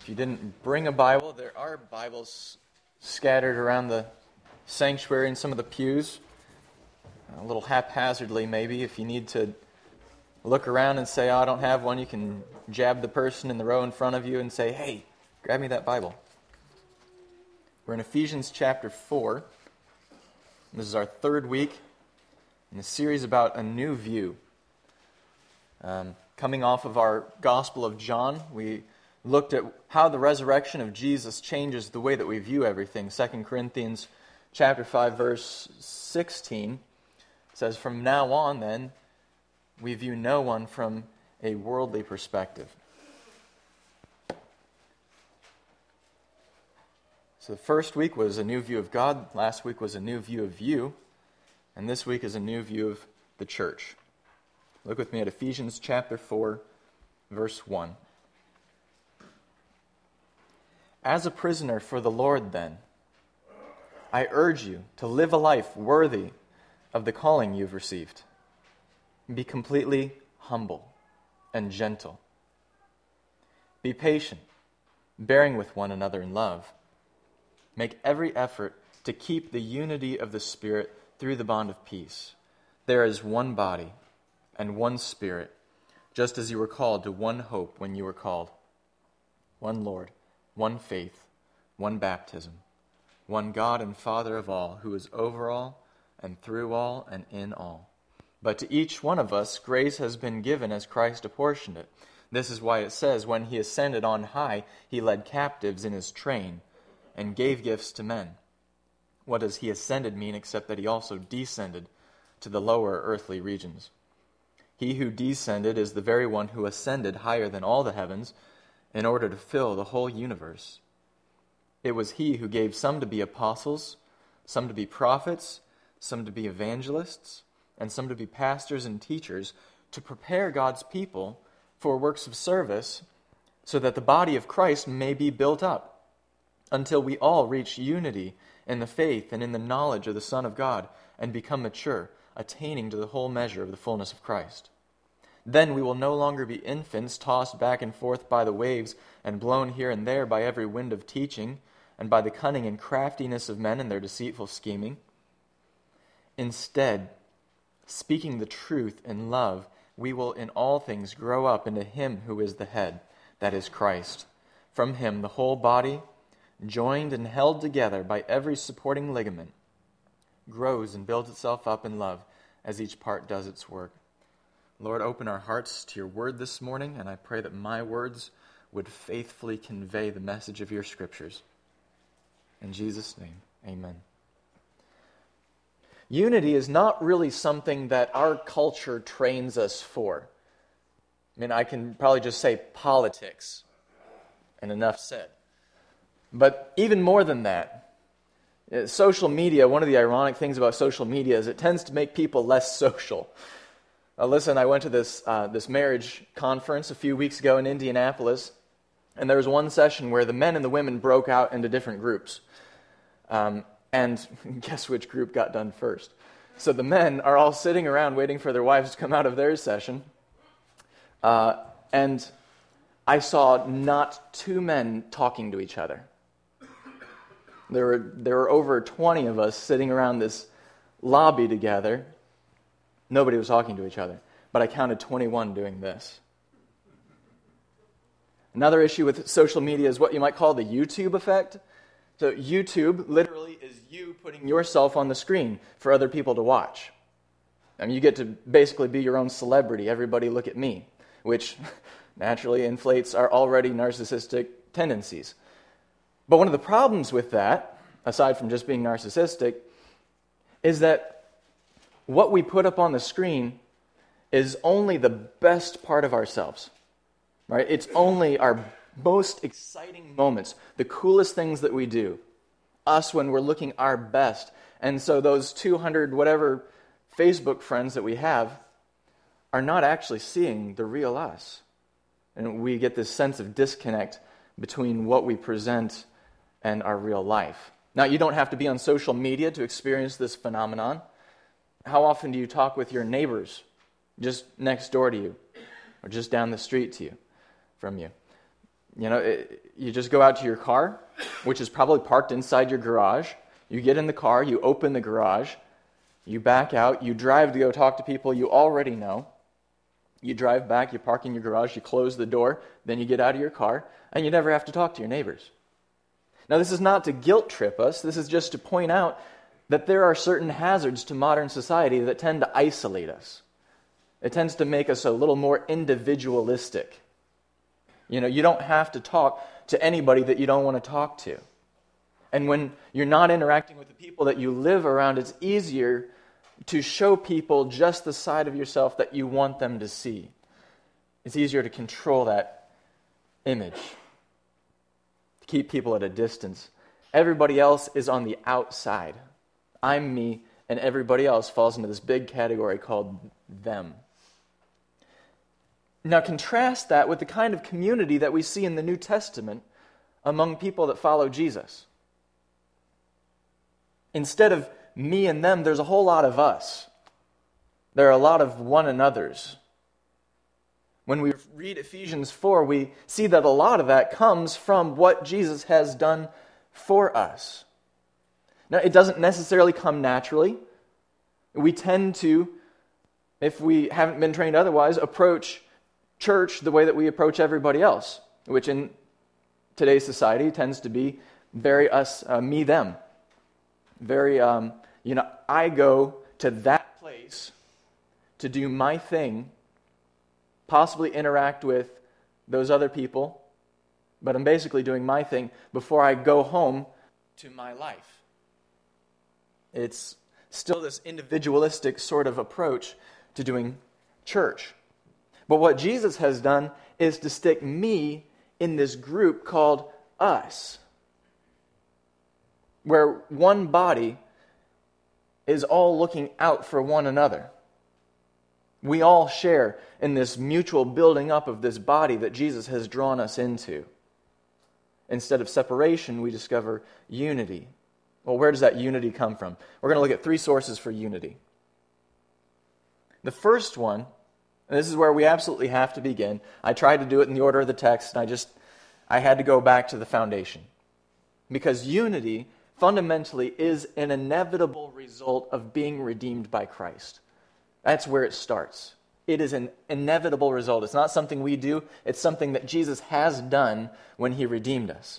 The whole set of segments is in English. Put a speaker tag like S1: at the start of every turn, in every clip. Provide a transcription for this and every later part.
S1: If you didn't bring a Bible, there are Bibles scattered around the sanctuary and some of the pews, a little haphazardly maybe. If you need to look around and say, oh, I don't have one, you can jab the person in the row in front of you and say, hey, grab me that Bible. We're in Ephesians chapter 4. This is our third week in a series about a new view. Coming off of our Gospel of John, we looked at how the resurrection of Jesus changes the way that we view everything. 2 Corinthians chapter 5, verse 16 says, from now on, then, we view no one from a worldly perspective. So the first week was a new view of God, last week was a new view of you, and this week is a new view of the church. Look with me at Ephesians chapter 4, verse 1. As a prisoner for the Lord, then, I urge you to live a life worthy of the calling you've received. Be completely humble and gentle. Be patient, bearing with one another in love. Make every effort to keep the unity of the Spirit through the bond of peace. There is one body and one Spirit, just as you were called to one hope when you were called. One Lord, one faith, one baptism, one God and Father of all, who is over all and through all and in all. But to each one of us grace has been given as Christ apportioned it. This is why it says, when he ascended on high, he led captives in his train and gave gifts to men. What does he ascended mean except that he also descended to the lower earthly regions? He who descended is the very one who ascended higher than all the heavens, in order to fill the whole universe. It was he who gave some to be apostles, some to be prophets, some to be evangelists, and some to be pastors and teachers, to prepare God's people for works of service, so that the body of Christ may be built up, until we all reach unity in the faith and in the knowledge of the Son of God, and become mature, attaining to the whole measure of the fullness of Christ. Then we will no longer be infants, tossed back and forth by the waves and blown here and there by every wind of teaching and by the cunning and craftiness of men and their deceitful scheming. Instead, speaking the truth in love, we will in all things grow up into him who is the head, that is Christ. From him the whole body, joined and held together by every supporting ligament, grows and builds itself up in love as each part does its work. Lord, open our hearts to your word this morning, and I pray that my words would faithfully convey the message of your scriptures. In Jesus' name, amen. Unity is not really something that our culture trains us for. I mean, I can probably just say politics, and enough said. But even more than that, social media, one of the ironic things about social media is it tends to make people less social. Listen, I went to this marriage conference a few weeks ago in Indianapolis, and there was one session where the men and the women broke out into different groups. And guess which group got done first? So the men are all sitting around waiting for their wives to come out of their session, and I saw not two men talking to each other. There were over 20 of us sitting around this lobby together. Nobody was talking to each other, but I counted 21 doing this. Another issue with social media is what you might call the YouTube effect. So YouTube literally is you putting yourself on the screen for other people to watch. I mean, you get to basically be your own celebrity. Everybody look at me, which naturally inflates our already narcissistic tendencies. But one of the problems with that, aside from just being narcissistic, is that what we put up on the screen is only the best part of ourselves, right? It's only our most exciting moments, the coolest things that we do, us when we're looking our best. And so those 200 whatever Facebook friends that we have are not actually seeing the real us. And we get this sense of disconnect between what we present and our real life. Now, you don't have to be on social media to experience this phenomenon. How often do you talk with your neighbors just next door to you or just down the street from you? You just go out to your car, which is probably parked inside your garage. You get in the car, you open the garage, you back out, you drive to go talk to people you already know. You drive back, you park in your garage, you close the door, then you get out of your car, and you never have to talk to your neighbors. Now, this is not to guilt trip us. This is just to point out that there are certain hazards to modern society that tend to isolate us. It tends to make us a little more individualistic. You don't have to talk to anybody that you don't want to talk to. And when you're not interacting with the people that you live around, it's easier to show people just the side of yourself that you want them to see. It's easier to control that image, to keep people at a distance. Everybody else is on the outside. I'm me, and everybody else falls into this big category called them. Now contrast that with the kind of community that we see in the New Testament among people that follow Jesus. Instead of me and them, there's a whole lot of us. There are a lot of one another's. When we read Ephesians 4, we see that a lot of that comes from what Jesus has done for us. Now, it doesn't necessarily come naturally. We tend to, if we haven't been trained otherwise, approach church the way that we approach everybody else, which in today's society tends to be very us, me, them. Very, I go to that place to do my thing, possibly interact with those other people, but I'm basically doing my thing before I go home to my life. It's still this individualistic sort of approach to doing church. But what Jesus has done is to stick me in this group called us, where one body is all looking out for one another. We all share in this mutual building up of this body that Jesus has drawn us into. Instead of separation, we discover unity. Well, where does that unity come from? We're going to look at 3 sources for unity. The first one, and this is where we absolutely have to begin. I tried to do it in the order of the text, and I had to go back to the foundation. Because unity fundamentally is an inevitable result of being redeemed by Christ. That's where it starts. It is an inevitable result. It's not something we do. It's something that Jesus has done when he redeemed us.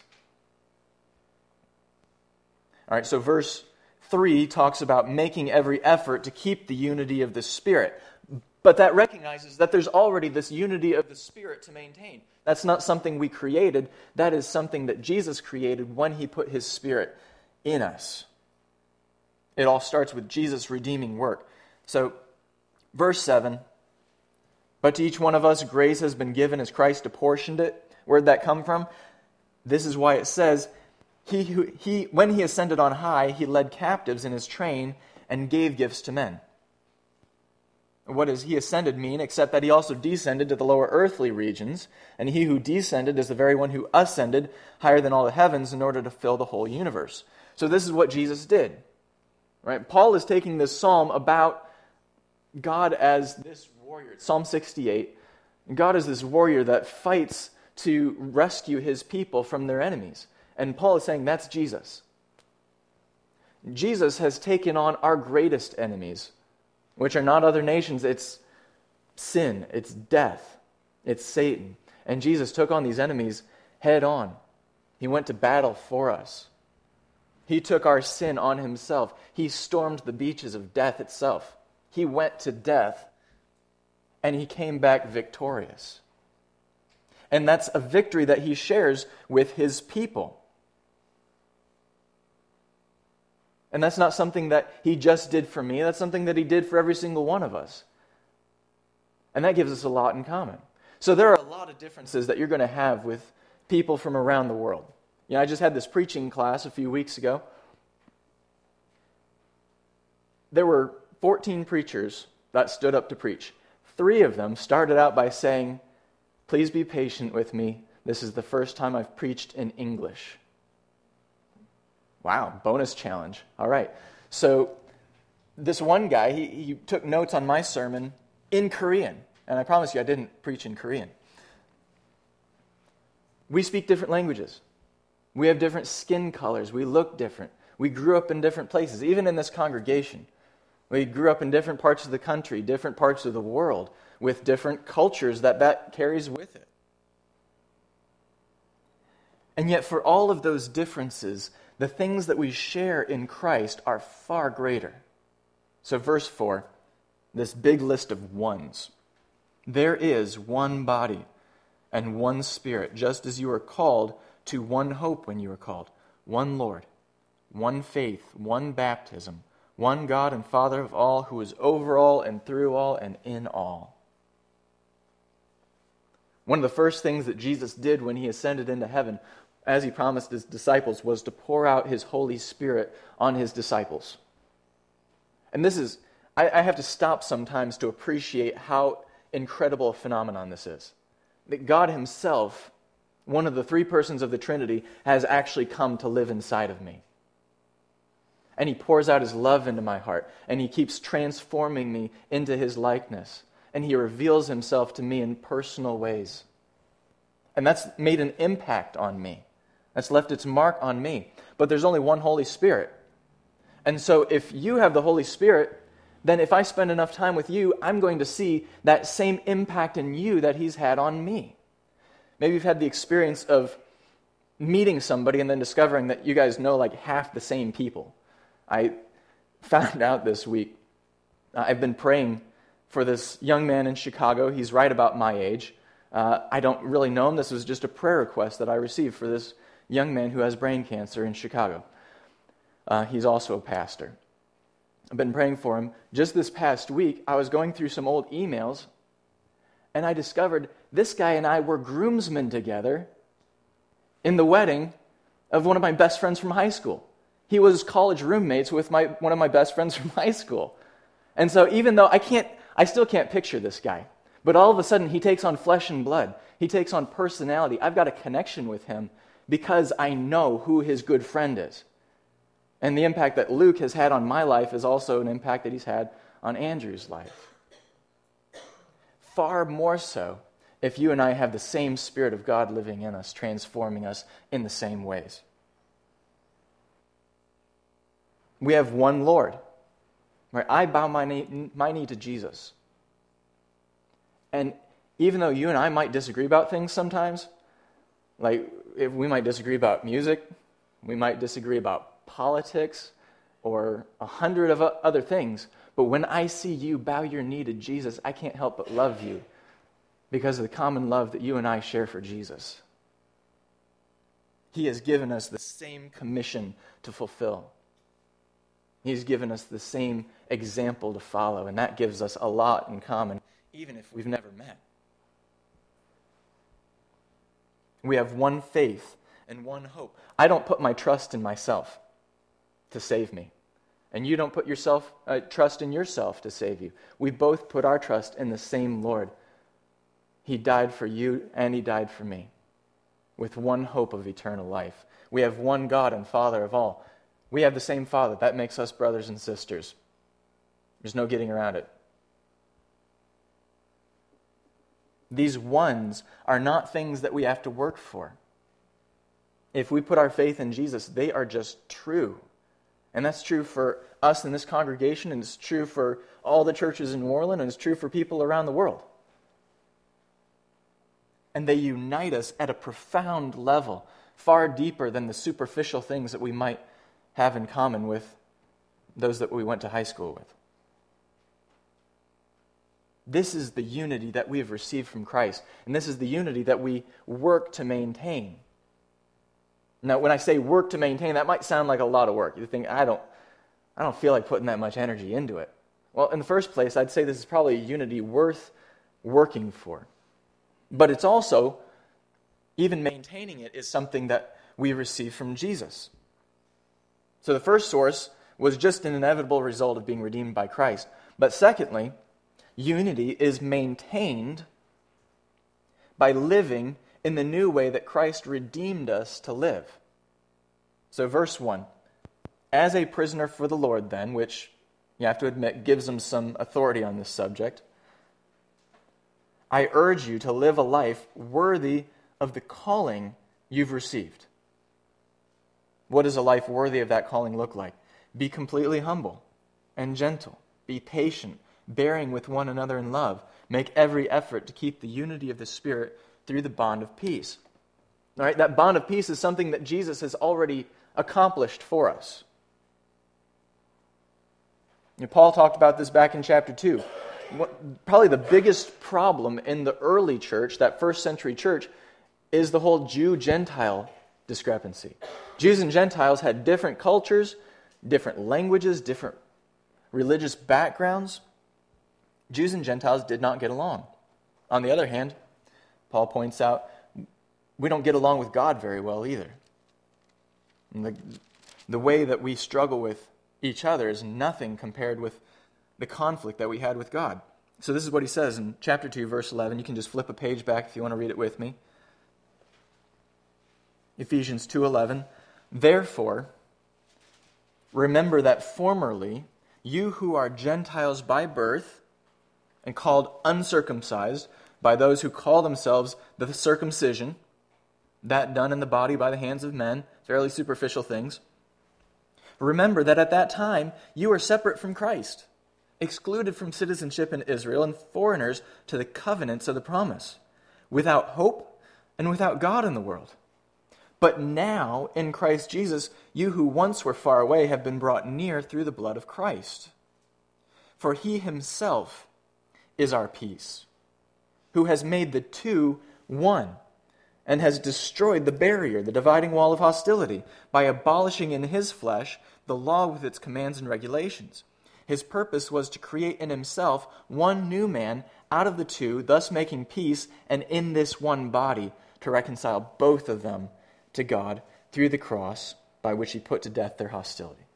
S1: All right, so verse 3 talks about making every effort to keep the unity of the Spirit. But that recognizes that there's already this unity of the Spirit to maintain. That's not something we created. That is something that Jesus created when he put his Spirit in us. It all starts with Jesus' redeeming work. So, verse 7, but to each one of us grace has been given as Christ apportioned it. Where'd that come from? This is why it says, when he ascended on high, he led captives in his train and gave gifts to men. What does he ascended mean, except that he also descended to the lower earthly regions, and he who descended is the very one who ascended higher than all the heavens in order to fill the whole universe. So this is what Jesus did. Right? Paul is taking this psalm about God as this warrior. It's Psalm 68. God is this warrior that fights to rescue his people from their enemies. And Paul is saying that's Jesus. Jesus has taken on our greatest enemies, which are not other nations. It's sin, it's death, it's Satan. And Jesus took on these enemies head on. He went to battle for us. He took our sin on himself. He stormed the beaches of death itself. He went to death, and he came back victorious. And that's a victory that he shares with his people. And that's not something that he just did for me. That's something that he did for every single one of us. And that gives us a lot in common. So there are a lot of differences that you're going to have with people from around the world. I just had this preaching class a few weeks ago. There were 14 preachers that stood up to preach. 3 of them started out by saying, "Please be patient with me. This is the first time I've preached in English." Wow, bonus challenge. All right. So this one guy, he took notes on my sermon in Korean. And I promise you I didn't preach in Korean. We speak different languages. We have different skin colors. We look different. We grew up in different places, even in this congregation. We grew up in different parts of the country, different parts of the world, with different cultures that carries with it. And yet, for all of those differences, the things that we share in Christ are far greater. So verse 4, this big list of ones. There is one body and one Spirit, just as you are called to one hope when you are called, one Lord, one faith, one baptism, one God and Father of all, who is over all and through all and in all. One of the first things that Jesus did when he ascended into heaven, as he promised his disciples, was to pour out his Holy Spirit on his disciples. And this is, I have to stop sometimes to appreciate how incredible a phenomenon this is. That God himself, one of the three persons of the Trinity, has actually come to live inside of me. And he pours out his love into my heart, and he keeps transforming me into his likeness. And he reveals himself to me in personal ways. And that's made an impact on me. That's left its mark on me. But there's only one Holy Spirit. And so if you have the Holy Spirit, then if I spend enough time with you, I'm going to see that same impact in you that he's had on me. Maybe you've had the experience of meeting somebody and then discovering that you guys know like half the same people. I found out this week, I've been praying for this young man in Chicago. He's right about my age. I don't really know him. This was just a prayer request that I received for this young man who has brain cancer in Chicago. He's also a pastor. I've been praying for him. Just this past week, I was going through some old emails, and I discovered this guy and I were groomsmen together in the wedding of one of my best friends from high school. He was college roommates with one of my best friends from high school. And so even though I still can't picture this guy, but all of a sudden he takes on flesh and blood. He takes on personality. I've got a connection with him because I know who his good friend is. And the impact that Luke has had on my life is also an impact that he's had on Andrew's life. Far more so if you and I have the same Spirit of God living in us, transforming us in the same ways. We have one Lord. Right? I bow my knee to Jesus. And even though you and I might disagree about things sometimes, like if we might disagree about music, we might disagree about politics, or 100 of other things, but when I see you bow your knee to Jesus, I can't help but love you because of the common love that you and I share for Jesus. He has given us the same commission to fulfill. He's given us the same example to follow, and that gives us a lot in common, even if we've never met. We have one faith and one hope. I don't put my trust in myself to save me, and you don't put trust in yourself to save you. We both put our trust in the same Lord. He died for you, and he died for me, with one hope of eternal life. We have one God and Father of all. We have the same Father. That makes us brothers and sisters. There's no getting around it. These ones are not things that we have to work for. If we put our faith in Jesus, they are just true. And that's true for us in this congregation, and it's true for all the churches in New Orleans, and it's true for people around the world. And they unite us at a profound level, far deeper than the superficial things that we might have in common with those that we went to high school with. This is the unity that we have received from Christ, and this is the unity that we work to maintain. Now, when I say work to maintain, that might sound like a lot of work. You think, I don't feel like putting that much energy into it. Well, in the first place, I'd say this is probably a unity worth working for. But it's also, even maintaining it is something that we receive from Jesus. So the first source was just an inevitable result of being redeemed by Christ. But secondly, unity is maintained by living in the new way that Christ redeemed us to live. So verse 1, as a prisoner for the Lord then, which you have to admit gives him some authority on this subject, I urge you to live a life worthy of the calling you've received. What does a life worthy of that calling look like? Be completely humble and gentle. Be patient, bearing with one another in love. Make every effort to keep the unity of the Spirit through the bond of peace. All right, that bond of peace is something that Jesus has already accomplished for us. And Paul talked about this back in chapter 2. Probably the biggest problem in the early church, that first century church, is the whole Jew-Gentile discrepancy. Jews and Gentiles had different cultures, different languages, different religious backgrounds. Jews and Gentiles did not get along. On the other hand, Paul points out, we don't get along with God very well either. And the way that we struggle with each other is nothing compared with the conflict that we had with God. So this is what he says in chapter 2, verse 11. You can just flip a page back if you want to read it with me. Ephesians 2:11. Therefore, remember that formerly you who are Gentiles by birth and called uncircumcised by those who call themselves the circumcision, that done in the body by the hands of men, fairly superficial things. Remember that at that time you were separate from Christ, excluded from citizenship in Israel and foreigners to the covenants of the promise, without hope and without God in the world. But now, in Christ Jesus, you who once were far away have been brought near through the blood of Christ. For he himself is our peace, who has made the two one, and has destroyed the barrier, the dividing wall of hostility, by abolishing in his flesh the law with its commands and regulations. His purpose was to create in himself one new man out of the two, thus making peace, and in this one body to reconcile both of them to God through the cross, by which he put to death their hostility.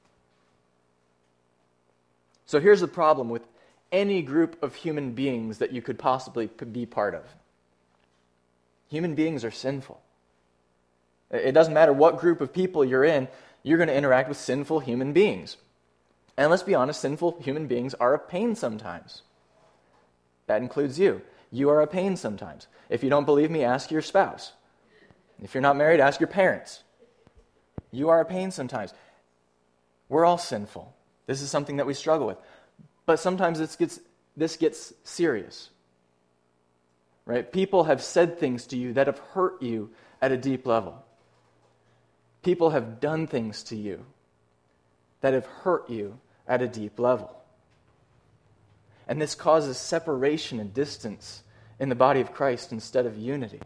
S1: So here's the problem with any group of human beings that you could possibly be part of. Human beings are sinful. It doesn't matter what group of people you're in, you're going to interact with sinful human beings. And let's be honest, sinful human beings are a pain sometimes. That includes you. You are a pain sometimes. If you don't believe me, ask your spouse. If you're not married, ask your parents. You are a pain sometimes. We're all sinful. This is something that we struggle with. But sometimes this gets serious. Right? People have said things to you that have hurt you at a deep level. People have done things to you that have hurt you at a deep level. And this causes separation and distance in the body of Christ instead of unity.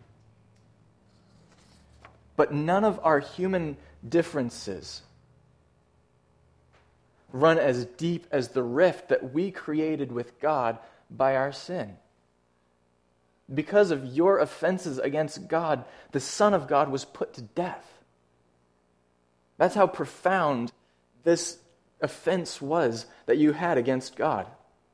S1: But none of our human differences run as deep as the rift that we created with God by our sin. Because of your offenses against God, the Son of God was put to death. That's how profound this offense was that you had against God.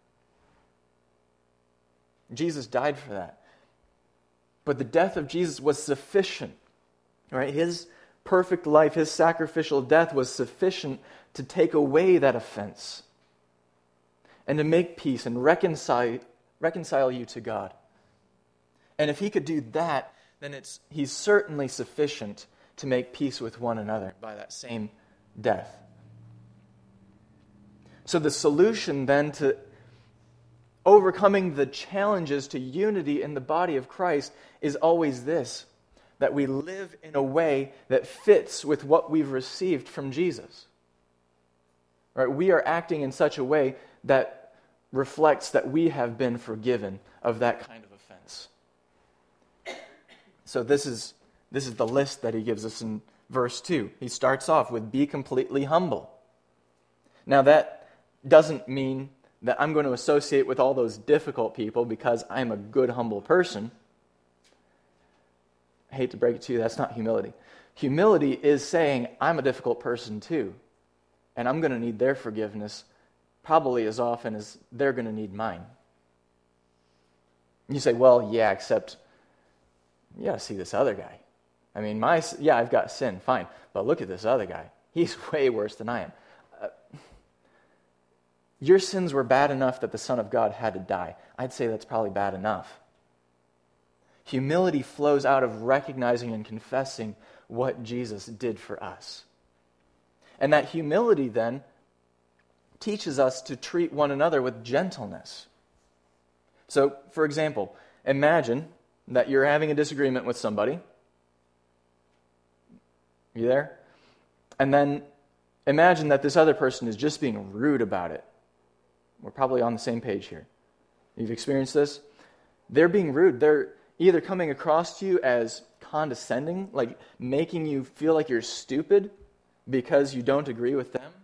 S1: Jesus died for that. But the death of Jesus was sufficient. Right? His perfect life, his sacrificial death was sufficient to take away that offense and to make peace and reconcile you to God. And if he could do that, then he's certainly sufficient to make peace with one another by that same death. So the solution then to overcoming the challenges to unity in the body of Christ is always this: that we live in a way that fits with what we've received from Jesus. Right? We are acting in such a way that reflects that we have been forgiven of that kind of offense. So this is the list that he gives us in verse 2. He starts off with, be completely humble. Now that doesn't mean that I'm going to associate with all those difficult people because I'm a good, humble person. I hate to break it to you, that's not humility. Humility is saying, I'm a difficult person too, and I'm going to need their forgiveness probably as often as they're going to need mine. You say, well, yeah, except you got to see this other guy. I mean, I've got sin, fine, but look at this other guy. He's way worse than I am. Your sins were bad enough that the Son of God had to die. I'd say that's probably bad enough. Humility flows out of recognizing and confessing what Jesus did for us. And that humility then teaches us to treat one another with gentleness. So, for example, imagine that you're having a disagreement with somebody. You there? And then imagine that this other person is just being rude about it. We're probably on the same page here. You've experienced this? They're being rude. They're either coming across to you as condescending, like making you feel like you're stupid because you don't agree with them.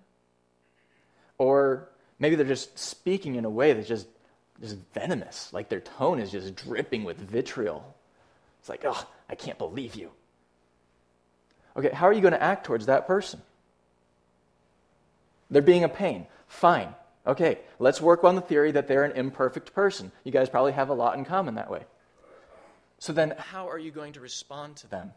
S1: Or maybe they're just speaking in a way that's just venomous. Like their tone is just dripping with vitriol. It's like, oh, I can't believe you. Okay, how are you going to act towards that person? They're being a pain. Fine. Okay, let's work on the theory that they're an imperfect person. You guys probably have a lot in common that way. So then, how are you going to respond to them?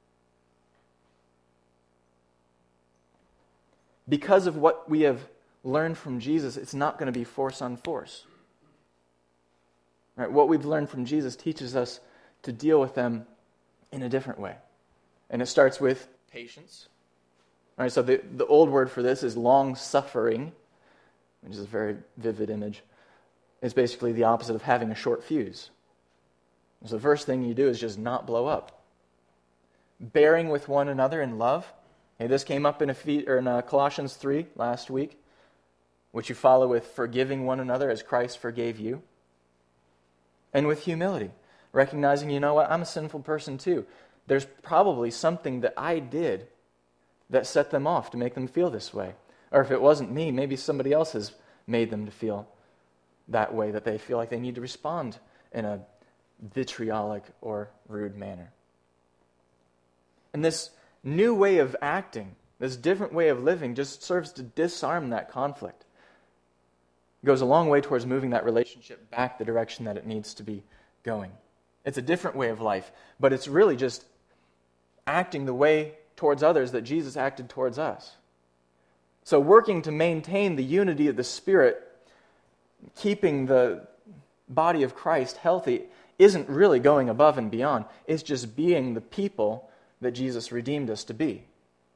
S1: Because of what we have learned from Jesus, it's not going to be force on force. Right? What we've learned from Jesus teaches us to deal with them in a different way. And it starts with patience. All right, so the old word for this is long-suffering, which is a very vivid image. It's basically the opposite of having a short fuse. So the first thing you do is just not blow up. Bearing with one another in love. Hey, this came up in Colossians 3 last week, which you follow with forgiving one another as Christ forgave you. And with humility, recognizing, you know what, I'm a sinful person too. There's probably something that I did that set them off to make them feel this way. Or if it wasn't me, maybe somebody else has made them to feel that way, that they feel like they need to respond in a vitriolic or rude manner. And this new way of acting, this different way of living, just serves to disarm that conflict. It goes a long way towards moving that relationship back the direction that it needs to be going. It's a different way of life, but it's really just acting the way towards others that Jesus acted towards us. So working to maintain the unity of the Spirit, keeping the body of Christ healthy, isn't really going above and beyond. It's just being the people that Jesus redeemed us to be.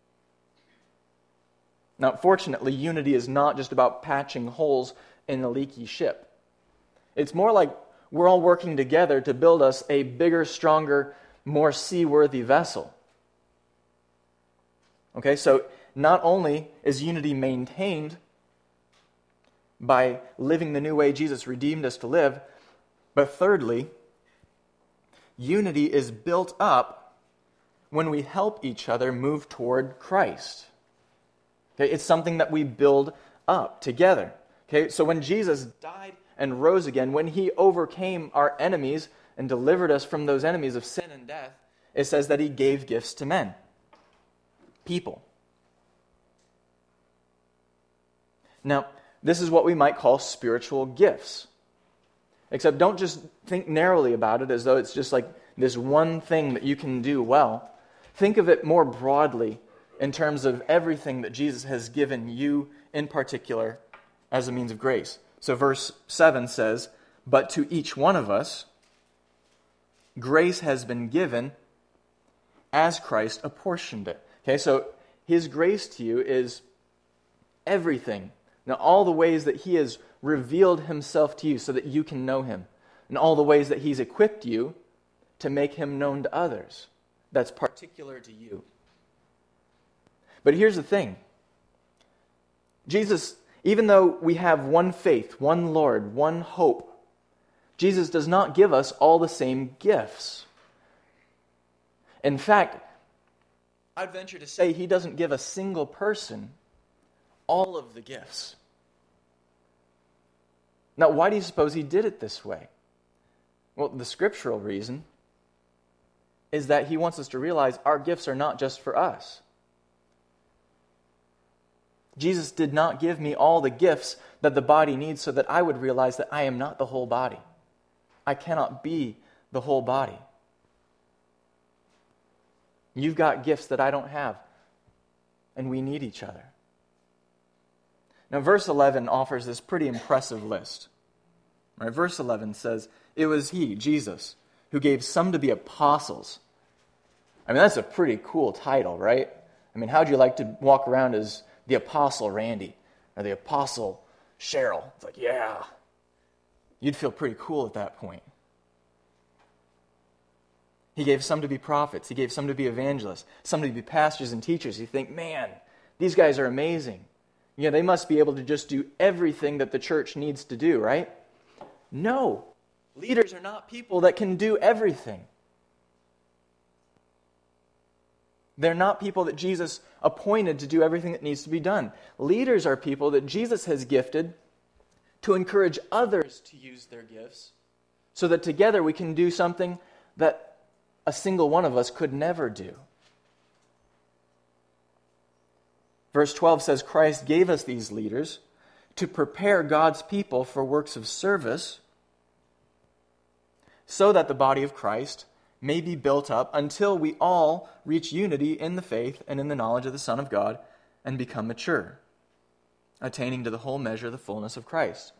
S1: Now, fortunately, unity is not just about patching holes in a leaky ship. It's more like we're all working together to build us a bigger, stronger, more seaworthy vessel. Okay, so not only is unity maintained by living the new way Jesus redeemed us to live, but thirdly, unity is built up when we help each other move toward Christ. Okay, it's something that we build up together. Okay, so when Jesus died and rose again, when he overcame our enemies and delivered us from those enemies of sin and death, it says that he gave gifts to men, people. Now, this is what we might call spiritual gifts. Except don't just think narrowly about it as though it's just like this one thing that you can do well. Think of it more broadly in terms of everything that Jesus has given you in particular as a means of grace. So verse 7 says, "But to each one of us, grace has been given as Christ apportioned it." Okay, so his grace to you is everything. Now, all the ways that he has revealed himself to you so that you can know him, and all the ways that he's equipped you to make him known to others. That's particular to you. But here's the thing. Jesus, even though we have one faith, one Lord, one hope, Jesus does not give us all the same gifts. In fact, I'd venture to say he doesn't give a single person all of the gifts. Now, why do you suppose he did it this way? Well, the scriptural reason is that he wants us to realize our gifts are not just for us. Jesus did not give me all the gifts that the body needs so that I would realize that I am not the whole body. I cannot be the whole body. You've got gifts that I don't have, and we need each other. Now, verse 11 offers this pretty impressive list. Right? Verse 11 says, "It was he, Jesus, who gave some to be apostles. I mean, that's a pretty cool title, right? I mean, how'd you like to walk around as the Apostle Randy or the Apostle Cheryl? It's like, yeah. You'd feel pretty cool at that point. He gave some to be prophets. He gave some to be evangelists, some to be pastors and teachers. You think, man, these guys are amazing. They must be able to just do everything that the church needs to do, right? No. Leaders are not people that can do everything. They're not people that Jesus appointed to do everything that needs to be done. Leaders are people that Jesus has gifted to encourage others to use their gifts so that together we can do something that a single one of us could never do. Verse 12 says, Christ gave us these leaders to prepare God's people for works of service so that the body of Christ may be built up until we all reach unity in the faith and in the knowledge of the Son of God and become mature, attaining to the whole measure of the fullness of Christ.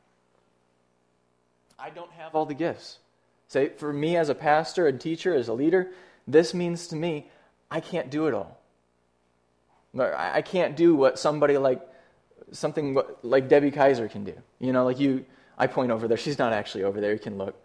S1: I don't have all the gifts. Say, for me as a pastor, a teacher, as a leader, this means to me, I can't do it all. I can't do what somebody something like Debbie Kaiser can do. I point over there. She's not actually over there. You can look.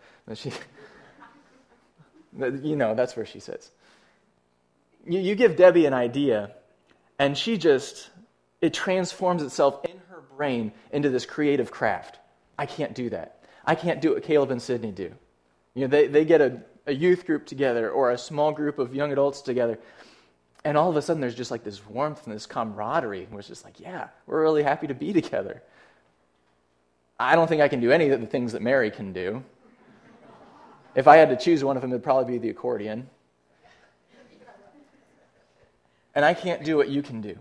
S1: That's where she sits. You give Debbie an idea, and it transforms itself in her brain into this creative craft. I can't do that. I can't do what Caleb and Sydney do. They get a youth group together or a small group of young adults together, and all of a sudden there's just like this warmth and this camaraderie. We're just like, yeah, we're really happy to be together. I don't think I can do any of the things that Mary can do. If I had to choose one of them, it'd probably be the accordion. And I can't do what you can do.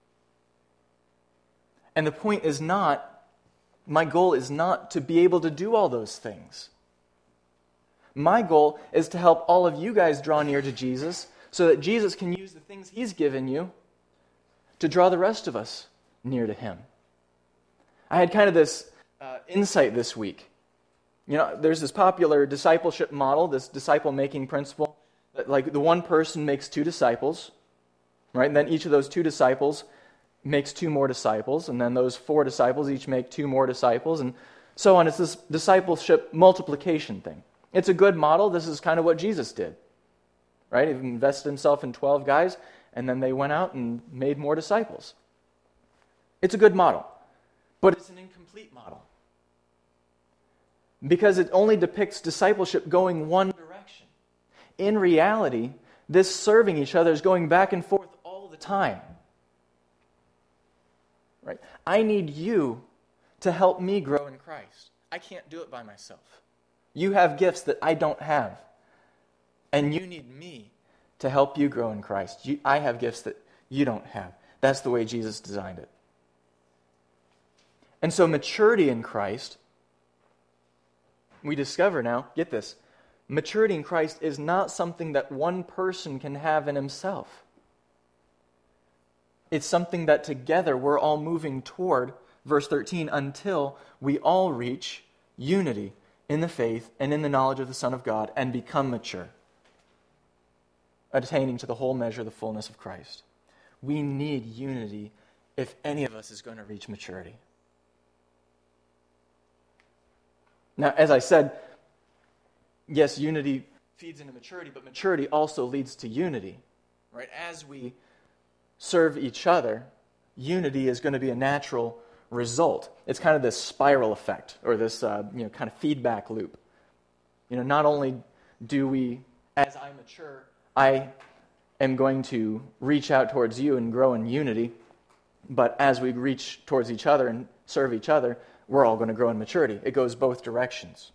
S1: And the point is my goal is not to be able to do all those things. My goal is to help all of you guys draw near to Jesus so that Jesus can use the things He's given you to draw the rest of us near to Him. I had kind of this insight this week. There's this popular discipleship model, this disciple-making principle, that the one person makes 2 disciples, right? And then each of those 2 disciples makes 2 more disciples, and then those 4 disciples each make 2 more disciples, and so on. It's this discipleship multiplication thing. It's a good model. This is kind of what Jesus did, right? He invested Himself in 12 guys, and then they went out and made more disciples. It's a good model, but it's an incomplete model, because it only depicts discipleship going one direction. In reality, this serving each other is going back and forth all the time. Right? I need you to help me grow in Christ. I can't do it by myself. You have gifts that I don't have. And you need me to help you grow in Christ. I have gifts that you don't have. That's the way Jesus designed it. And so maturity in Christ, we discover now, get this, maturity in Christ is not something that one person can have in himself. It's something that together we're all moving toward, verse 13, until we all reach unity in the faith and in the knowledge of the Son of God and become mature, attaining to the whole measure of the fullness of Christ. We need unity if any of us is going to reach maturity. Now, as I said, yes, unity feeds into maturity, but maturity also leads to unity, right? As we serve each other, unity is going to be a natural result. It's kind of this spiral effect, or this kind of feedback loop. Not only do we, as I mature, I am going to reach out towards you and grow in unity, but as we reach towards each other and serve each other, we're all going to grow in maturity. It goes both directions.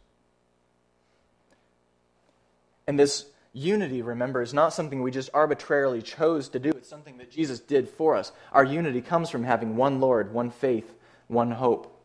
S1: And this unity, remember, is not something we just arbitrarily chose to do. It's something that Jesus did for us. Our unity comes from having one Lord, one faith, one hope.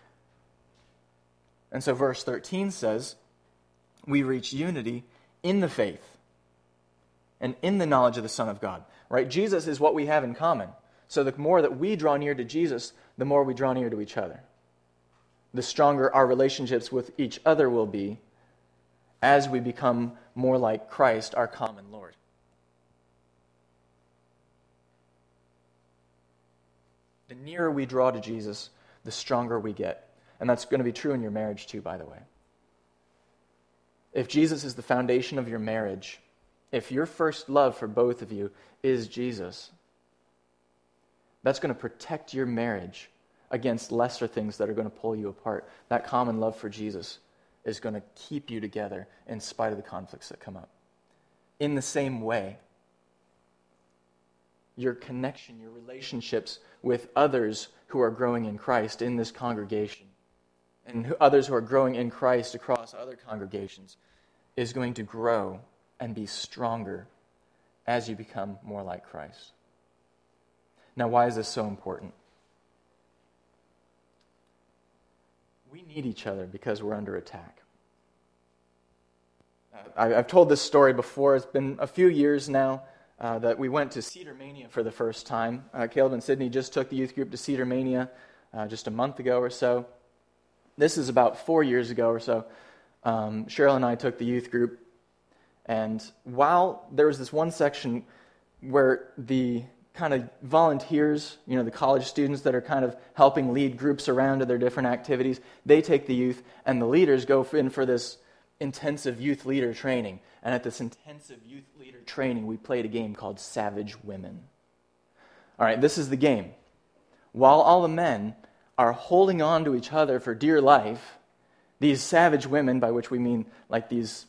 S1: And so verse 13 says, we reach unity in the faith and in the knowledge of the Son of God. Right? Jesus is what we have in common. So the more that we draw near to Jesus, the more we draw near to each other. The stronger our relationships with each other will be, as we become more like Christ, our common Lord. The nearer we draw to Jesus, the stronger we get. And that's going to be true in your marriage too, by the way. If Jesus is the foundation of your marriage, if your first love for both of you is Jesus, that's going to protect your marriage against lesser things that are going to pull you apart. That common love for Jesus is going to keep you together in spite of the conflicts that come up. In the same way, your connection, your relationships with others who are growing in Christ in this congregation, and others who are growing in Christ across other congregations, is going to grow and be stronger as you become more like Christ. Now, why is this so important? We need each other because we're under attack. I've told this story before. It's been a few years now that we went to Cedar Mania for the first time. Caleb and Sydney just took the youth group to Cedar Mania just a month ago or so. This is about 4 years ago or so. Cheryl and I took the youth group, and while there was this one section where the kind of volunteers, the college students that are kind of helping lead groups around to their different activities, they take the youth, and the leaders go in for this intensive youth leader training. And at this intensive youth leader training, we played a game called Savage Women. All right, this is the game. While all the men are holding on to each other for dear life, these savage women, by which we mean like these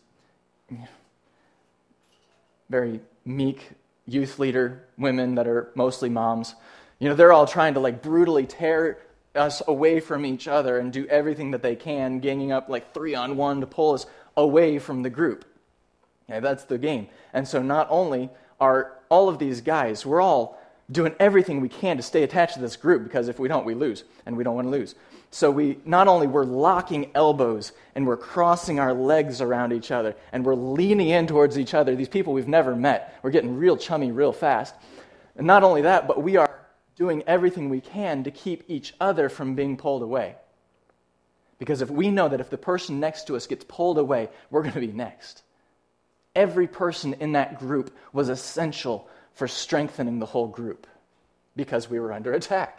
S1: very meek youth leader women that are mostly moms, they're all trying to brutally tear us away from each other and do everything that they can, ganging up 3-on-1 to pull us away from the group. Okay, that's the game. And so not only are all of these guys, we're all doing everything we can to stay attached to this group, because if we don't, we lose, and we don't want to lose. So we're locking elbows, and we're crossing our legs around each other, and we're leaning in towards each other, these people we've never met. We're getting real chummy real fast. And not only that, but we are doing everything we can to keep each other from being pulled away. Because if we know that if the person next to us gets pulled away, we're going to be next. Every person in that group was essential for strengthening the whole group, because we were under attack.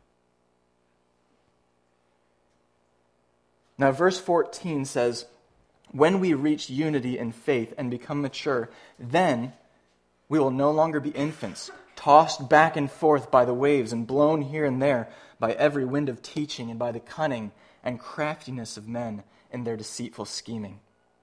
S1: Now, verse 14 says, "When we reach unity in faith and become mature, then we will no longer be infants, tossed back and forth by the waves and blown here and there by every wind of teaching and by the cunning and craftiness of men in their deceitful scheming.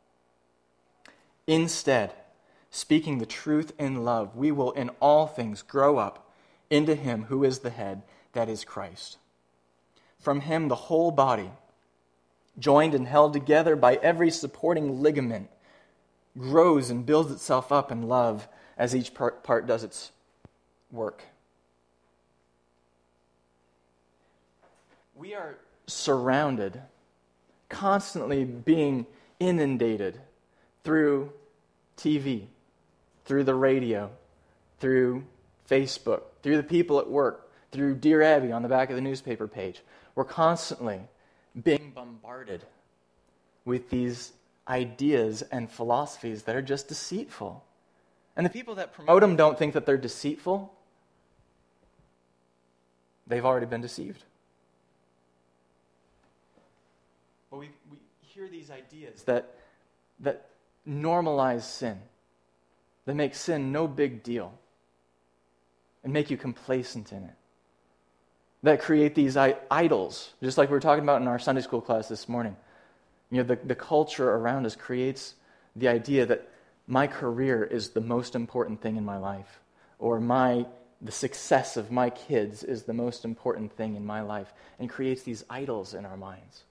S1: Instead, speaking the truth in love, we will in all things grow up into Him who is the head, that is Christ. From Him the whole body, joined and held together by every supporting ligament, grows and builds itself up in love as each part does its work." We are surrounded, constantly being inundated through TV, through the radio, through Facebook, through the people at work, through Dear Abby on the back of the newspaper page. We're constantly being bombarded with these ideas and philosophies that are just deceitful. And the people that promote them don't think that they're deceitful. They've already been deceived. But we hear these ideas that normalize sin, that make sin no big deal, and make you complacent in it, that create these idols, just like we were talking about in our Sunday school class this morning. The culture around us creates the idea that my career is the most important thing in my life, or the success of my kids is the most important thing in my life, and creates these idols in our minds.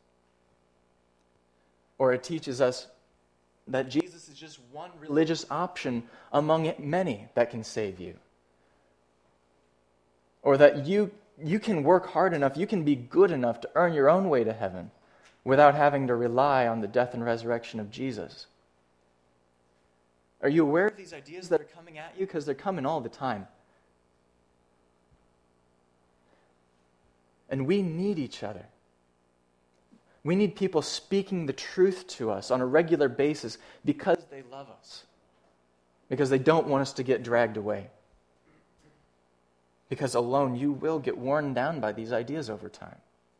S1: Or it teaches us that Jesus is just one religious option among many that can save you. Or that you can work hard enough, you can be good enough to earn your own way to heaven without having to rely on the death and resurrection of Jesus. Are you aware of these ideas that are coming at you? Because they're coming all the time. And we need each other. We need people speaking the truth to us on a regular basis because they love us. Because they don't want us to get dragged away. Because alone you will get worn down by these ideas over time.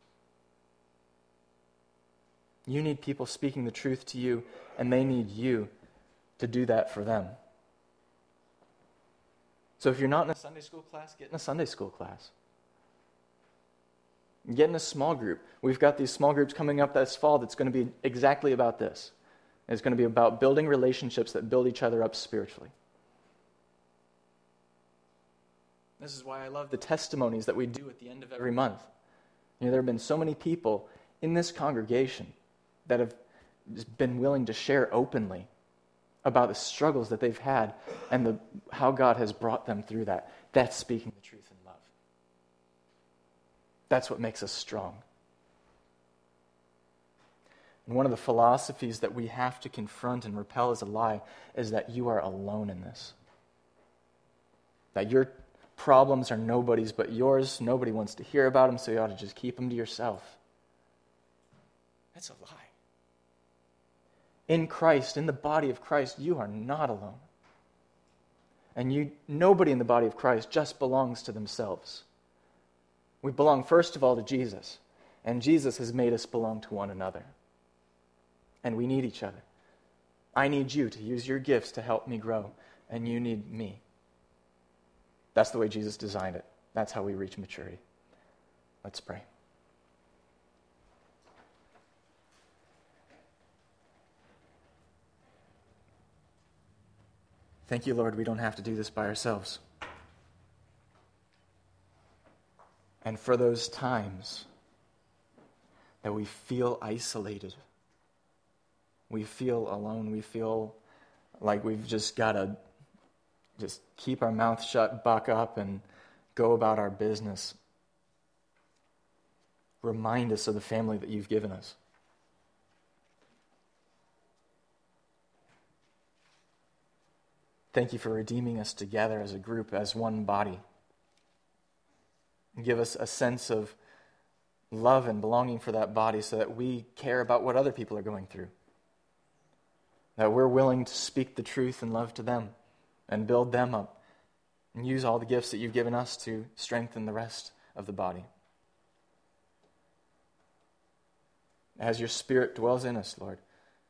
S1: You need people speaking the truth to you, and they need you to do that for them. So if you're not in a Sunday school class, get in a Sunday school class. Get in a small group. We've got these small groups coming up this fall that's going to be exactly about this. It's going to be about building relationships that build each other up spiritually. This is why I love the testimonies that we do at the end of every month. There have been so many people in this congregation that have just been willing to share openly about the struggles that they've had and how God has brought them through that. That's speaking the truth in love. That's what makes us strong. And one of the philosophies that we have to confront and repel as a lie is that you are alone in this. That your problems are nobody's but yours. Nobody wants to hear about them, so you ought to just keep them to yourself. That's a lie. In Christ, in the body of Christ, you are not alone. And nobody in the body of Christ just belongs to themselves. We belong first of all to Jesus, and Jesus has made us belong to one another. And we need each other. I need you to use your gifts to help me grow, and you need me. That's the way Jesus designed it. That's how we reach maturity. Let's pray. Thank you, Lord, we don't have to do this by ourselves. And for those times that we feel isolated, we feel alone, we feel like we've just got to just keep our mouth shut, buck up, and go about our business. Remind us of the family that you've given us. Thank you for redeeming us together as a group, as one body. Give us a sense of love and belonging for that body so that we care about what other people are going through. That we're willing to speak the truth and love to them and build them up and use all the gifts that you've given us to strengthen the rest of the body. As your Spirit dwells in us, Lord,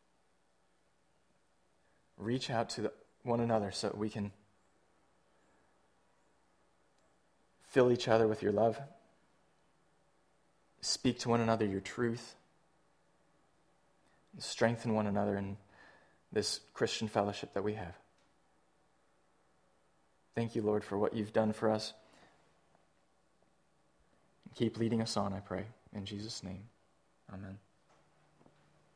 S1: reach out to one another so that we can fill each other with your love, speak to one another your truth, and strengthen one another in this Christian fellowship that we have. Thank you, Lord, for what you've done for us. Keep leading us on, I pray. In Jesus' name, amen.